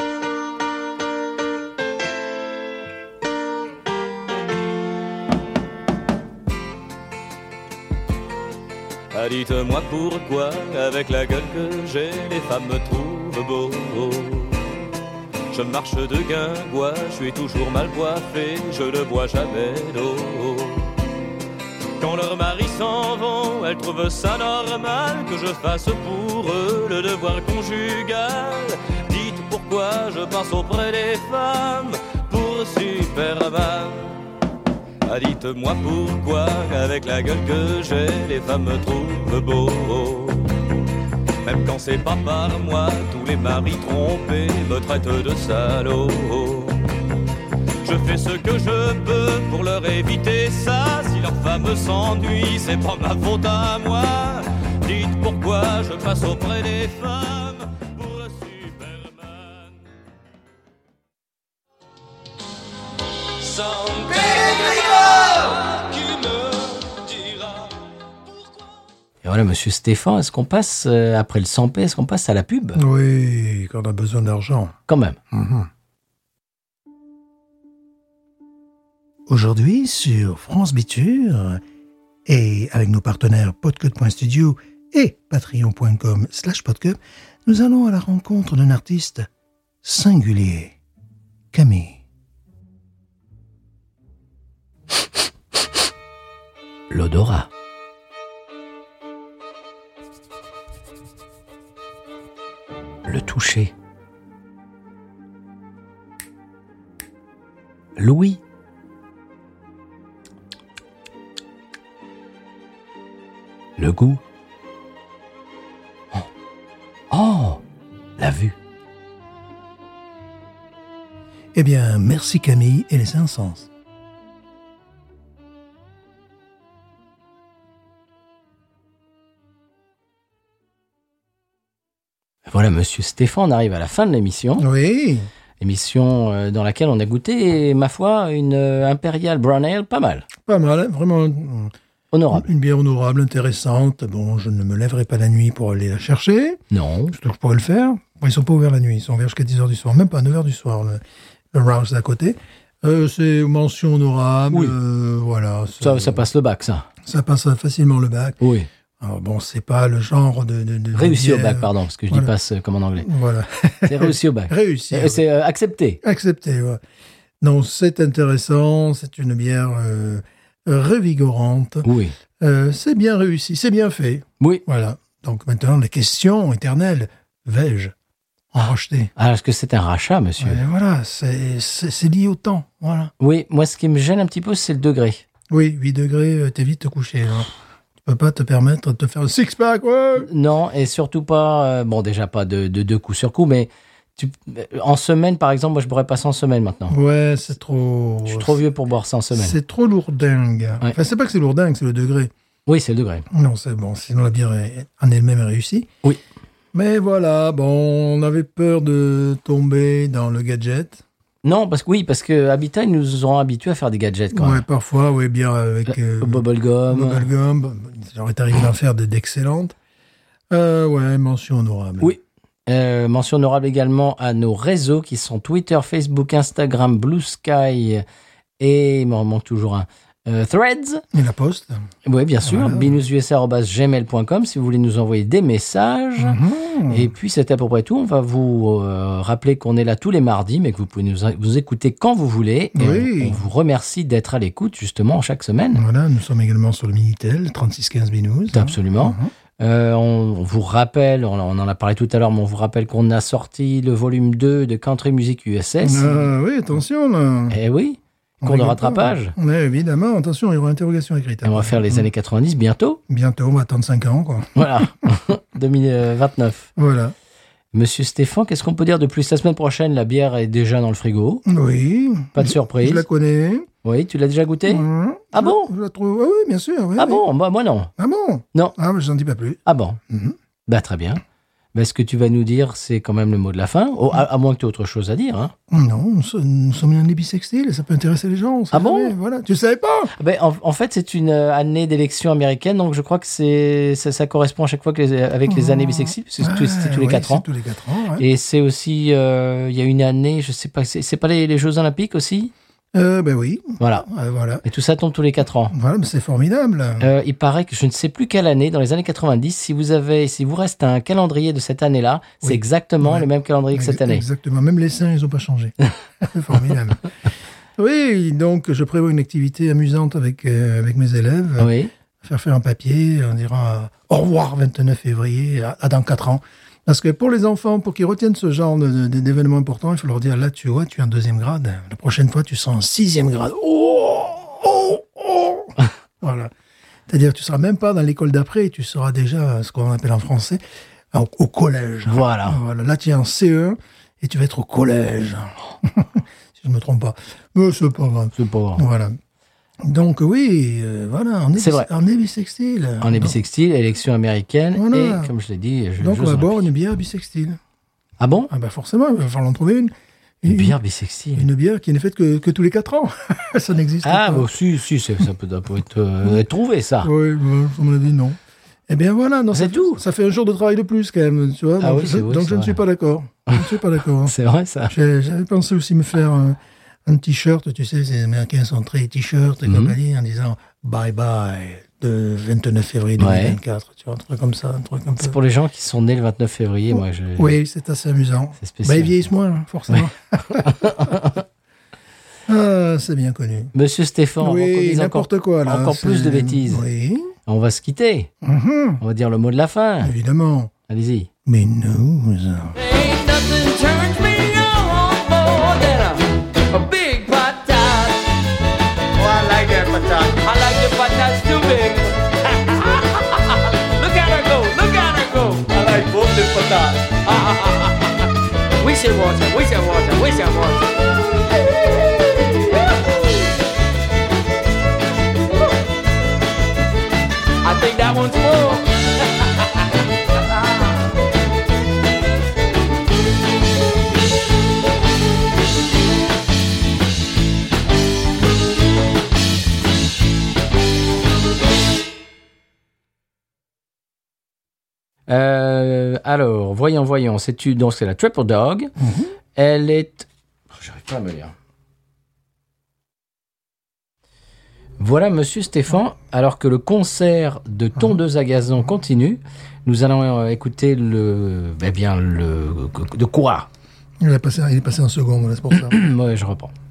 Ah, dites-moi pourquoi, avec la gueule que j'ai, les femmes me trouvent beau. Je marche de guingois, je suis toujours mal coiffé, je ne bois jamais d'eau. Quand leurs maris s'en vont, elles trouvent ça normal que je fasse pour eux le devoir conjugal. Dites pourquoi je passe auprès des femmes pour Superman. Ah, dites-moi pourquoi, avec la gueule que j'ai, les femmes me trouvent beau. Même quand c'est pas par moi, tous les maris trompés me traitent de salaud. Je fais ce que je peux pour leur éviter ça. Si leur femme s'ennuie, c'est pas ma faute à moi. Dites pourquoi je passe auprès des femmes pour Superman. San Pellegrino qui me dira pourquoi. Et voilà, monsieur Stéphane, est-ce qu'on passe, après le 100p, est-ce qu'on passe à la pub? Oui, quand on a besoin d'argent. Quand même. Aujourd'hui, sur France Biture, et avec nos partenaires podcut.studio et patreon.com/podcut, nous allons à la rencontre d'un artiste singulier, Camille. L'odorat. Le toucher. L'ouïe. Le goût. Oh, la vue. Eh bien, merci Camille et les 5 sens. Voilà, monsieur Stéphane, on arrive à la fin de l'émission. Oui. Émission dans laquelle on a goûté, ma foi, une Imperial Brown Ale pas mal. Pas mal, hein, vraiment. Honorable. Une bière honorable, intéressante. Bon, je ne me lèverai pas la nuit pour aller la chercher. Non. Surtout que je pourrais le faire. Bon, ils sont pas ouverts la nuit. Ils sont ouverts jusqu'à 10h du soir. Même pas à 9h du soir, le Rouse d'à côté. C'est mention honorable. Oui. Voilà. Ça passe le bac, ça. Ça passe facilement le bac. Oui. Alors bon, c'est pas le genre de Réussi au bière. bac, pardon, parce que je Voilà. dis passe comme en anglais. Voilà. C'est réussi au bac. Réussi. C'est accepté. Accepté, ouais. Non, c'est intéressant. C'est une bière revigorante. Oui. C'est bien réussi. C'est bien fait. Oui. Voilà. Donc maintenant, les questions éternelles. Vais-je en racheter? Ah, est-ce que c'est un rachat, monsieur? Ouais, voilà, c'est lié au temps. Voilà. Oui, moi, ce qui me gêne un petit peu, c'est le degré. Oui, 8 degrés, t'es vite te coucher. Hein. Tu peux pas te permettre de te faire un six-pack, ouais. Non, et surtout pas, bon, déjà pas de deux coups sur coup, mais en semaine, par exemple, moi, je pourrais passer en semaine maintenant. Ouais, c'est trop... Je suis trop vieux pour boire ça en semaine. C'est trop lourdingue. Ouais. Enfin, c'est pas que c'est lourdingue, c'est le degré. Oui, c'est le degré. Non, c'est bon, sinon la bière en elle-même est réussie. Oui. Mais voilà, bon, on avait peur de tomber dans le gadget. Non, parce que Habitat, ils nous ont habitués à faire des gadgets quand Ouais, même. parfois, oui, bière avec... Bubblegum. Bubblegum, j'aurais arrivé à en faire d'excellentes. Ouais, mention honorable. Oui. Mention honorable également à nos réseaux qui sont Twitter, Facebook, Instagram, Blue Sky et il m'en manque toujours un. Threads. Et la poste. Oui, bien sûr. Voilà. binoususa@gmail.com si vous voulez nous envoyer des messages. Mhm. Et puis, c'est à peu près tout. On va vous rappeler qu'on est là tous les mardis, mais que vous pouvez nous écouter quand vous voulez. Et Oui. on vous remercie d'être à l'écoute, justement, chaque semaine. Voilà, nous sommes également sur le Minitel, 3615 Binous. Absolument. On vous rappelle, on en a parlé tout à l'heure, mais on vous rappelle qu'on a sorti le volume 2 de Country Music USS. Oui, attention, là. Eh oui, cours de rigole rattrapage. pas. Oui, évidemment, attention, il y aura interrogation écrite. Et on va faire les années 90 bientôt. Bientôt, on va attendre 5 ans, quoi. Voilà, 2029. Voilà. Monsieur Stéphane, qu'est-ce qu'on peut dire de plus? La semaine prochaine, la bière est déjà dans le frigo. Oui. Pas de surprise. Je la connais. Oui, tu l'as déjà goûté? Ah bon? Je la trouve... Oui, bien sûr. Oui, Ah oui. bon? Moi non. Ah bon? Non. Ah, mais je n'en dis pas plus. Ah bon? Mhm. Bah très bien. Bah, ce que tu vas nous dire, c'est quand même le mot de la fin. Oh, à moins que tu aies autre chose à dire. Hein. Non, nous sommes une année bisextile, ça peut intéresser les gens. on sait Ah bon jamais, voilà. Tu savais pas? Bah, en fait, c'est une année d'élection américaine, donc je crois que ça correspond à chaque fois avec les années bisexuelles, parce que c'est tous les 4 ans. Tous les 4 ans, ouais. Et c'est aussi, il y a une année, je sais pas, c'est pas les Jeux Olympiques aussi? Ben oui. Voilà. Voilà. Et tout ça tombe tous les 4 ans. Voilà, mais c'est formidable. Il paraît que je ne sais plus quelle année, dans les années 90, si vous reste un calendrier de cette année-là, c'est exactement Ouais. le même calendrier que cette année. Exactement. Même les seins, ils n'ont pas changé. C'est formidable. Oui, donc je prévois une activité amusante avec mes élèves. Oui. Faire un papier, on dira au revoir 29 février, à dans 4 ans. Parce que pour les enfants, pour qu'ils retiennent ce genre d'événements importants, il faut leur dire, là, tu vois, tu es en 2e grade. La prochaine fois, tu seras en 6e grade. Voilà. C'est-à-dire que tu seras même pas dans l'école d'après, tu seras déjà ce qu'on appelle en français au collège. Voilà. Là, tu es en CE1 et tu vas être au collège. Si je me trompe pas. Mais c'est pas grave. C'est pas grave. Voilà. Donc oui, voilà, C'est vrai. on est bisextile. On est bisextile, élection américaine, Voilà. et comme je l'ai dit... Donc on va boire une bière bisextile. Ah bon? Ah ben forcément, il va falloir en trouver une. Une bière bisextile. Une bière qui n'est faite que tous les 4 ans. Ça n'existe pas. Ah, bon, si, ça peut être trouvé, ça. Oui, à mon avis, non. Eh bien voilà, non, C'est tout. Ça fait un jour de travail de plus quand même, tu vois. Ah donc oui, c'est vrai, donc c'est je ne vrai. suis pas d'accord. Je ne suis pas d'accord. Hein. C'est vrai, ça. J'avais pensé aussi me faire un t-shirt, tu sais, les Américains sont très t-shirt et compagnie, en disant bye bye de 29 février 2024, tu vois, un truc comme ça, un truc un peu. C'est pour les gens qui sont nés le 29 février, moi. Oui, c'est assez amusant. C'est spécial. Bah, ils vieillissent moins, hein, forcément. Ah, c'est bien connu. Monsieur Stéphane, avant qu'on Oui, dise n'importe quoi, là. encore plus de bêtises. Oui, On va se quitter. On va dire le mot de la fin. évidemment. Allez-y. Mais nous... Ain't nothing turns me on more than a big patat. Oh, I like that patat. I like the patats too big. Look at her go, look at her go. I like both the patats. We should watch her, we should watch her, we should watch her. I think that one's full. Alors, voyons. Donc, c'est la Triple Dog. Elle est... Oh, j'arrive pas à me lire. Voilà, monsieur Stéphane, alors que le concert de Tondeuse à gazon continue, nous allons écouter de quoi? Il est passé en seconde, là, c'est pour ça. Ouais, je reprends.